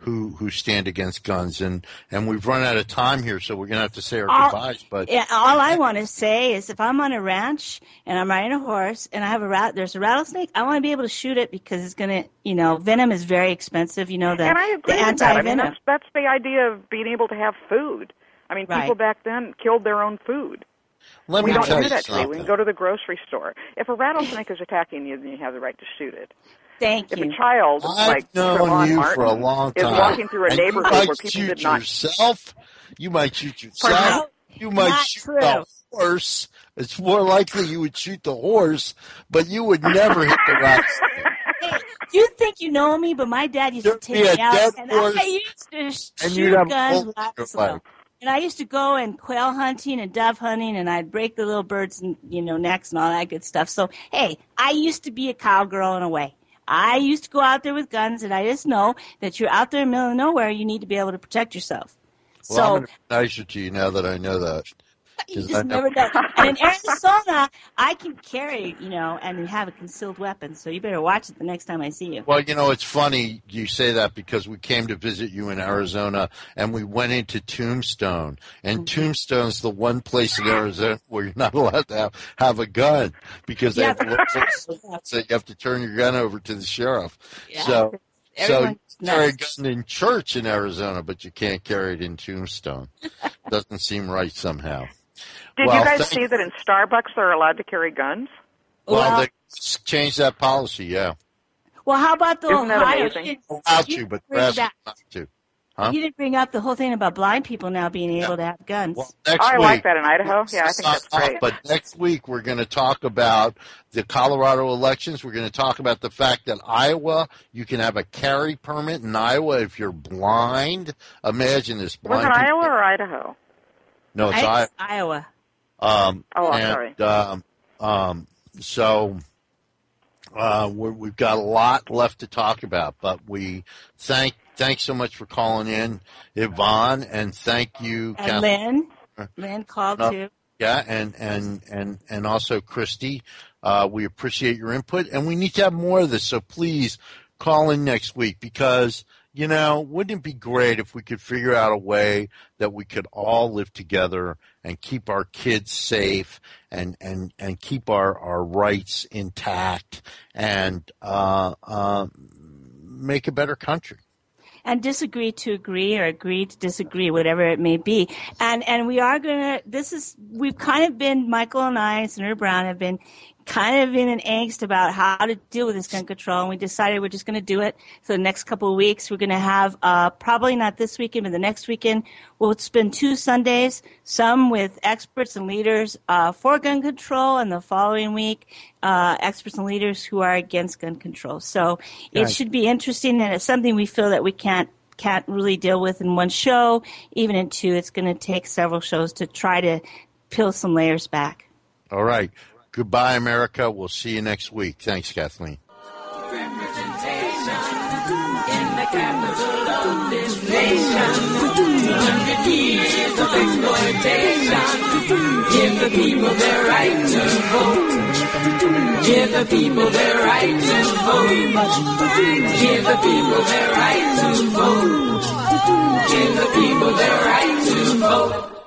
who who stand against guns. And, and we've run out of time here, so we're going to have to say our all, goodbyes. But yeah, all I want to say is if I'm on a ranch and I'm riding a horse and I have a rat, there's a rattlesnake, I want to be able to shoot it because it's going to, you know, venom is very expensive. You know, the, and I agree the with that. I mean, anti-venom. that's, that's the idea of being able to have food. I mean, Right. people back then killed their own food. let We me don't tell do you that today. We something. can go to the grocery store. If a rattlesnake is attacking you, then you have the right to shoot it. Thank If you. a child I've like known Trayvon you Martin for a long is time. walking through a and neighborhood you might where people shoot did not. yourself. You might shoot Pardon? yourself. You might Not shoot true. the horse. It's more likely you would shoot the horse, but you would never hit the rattlesnake. Hey, you think you know me, but my dad used to There'd take be a me out, dead and horse, I used to and you'd shoot have a guns bullet with in your lots leg. of- And I used to go and quail hunting and dove hunting, and I'd break the little birds' and you know necks and all that good stuff. So hey, I used to be a cowgirl in a way. I used to go out there with guns, and I just know that you're out there in the middle of nowhere. You need to be able to protect yourself. Well, so I'm going to be nicer to you now that I know that. you 'Cause just I never never- know. And in Arizona, I can carry, you know, and have a concealed weapon. So you better watch it the next time I see you. Well, you know, it's funny you say that because we came to visit you in Arizona and we went into Tombstone. And Mm-hmm. Tombstone's the one place in Arizona where you're not allowed to have, have a gun because they Yeah, have to so you have to turn your gun over to the sheriff. Yeah. So, so Everyone's you carry a nuts. gun in church in Arizona, but you can't carry it in Tombstone. Doesn't seem right somehow. Did Well, you guys thank- see that in Starbucks they're allowed to carry guns? Well, Well- they changed that policy, yeah. Well, how about the Isn't that Ohio? amazing? You didn't- Allowed you to, but didn't bring asked that- not to. Huh? You didn't bring up the whole thing about blind people now being able to have guns. Well, Oh, next I week, like that in Idaho. Yeah, I think that's Uh, great. But next week we're going to talk about the Colorado elections. We're going to talk about the fact that Iowa, you can have a carry permit in Iowa if you're blind. Imagine this. Was Blind it people- Iowa or Idaho? No, it's I- Iowa. Iowa. Um, Oh, I'm and, sorry. Um, um, so uh, we're, we've got a lot left to talk about, but we thank thanks so much for calling in, Yvonne, and thank you, And Kathleen. Lynn. Lynn called No. too. Yeah, and and and and also Christy, uh, we appreciate your input, and we need to have more of this. So please call in next week because you know, wouldn't it be great if we could figure out a way that we could all live together and keep our kids safe and and and keep our our rights intact and uh, uh, make a better country. And disagree to agree or agree to disagree, whatever it may be. And and we are going to, this is, we've kind of been, Michael and I, Senator Brown, have been kind of in an angst about how to deal with this gun control. And we decided we're just going to do it for the next couple of weeks. We're going to have, uh, probably not this weekend, but the next weekend, we'll spend two Sundays, some with experts and leaders uh, for gun control, and the following week, uh, experts and leaders who are against gun control. So it Right. should be interesting, and it's something we feel that we can't can't really deal with in one show, even in two. It's going to take several shows to try to peel some layers back. All right. Goodbye, America. We'll see you next week. Thanks, Kathleen. Representation in the capital of this nation. two hundred years of exploitation. Give the people their right to vote. Give the people their right to vote. Give the people their right to vote. Give the people their right to vote.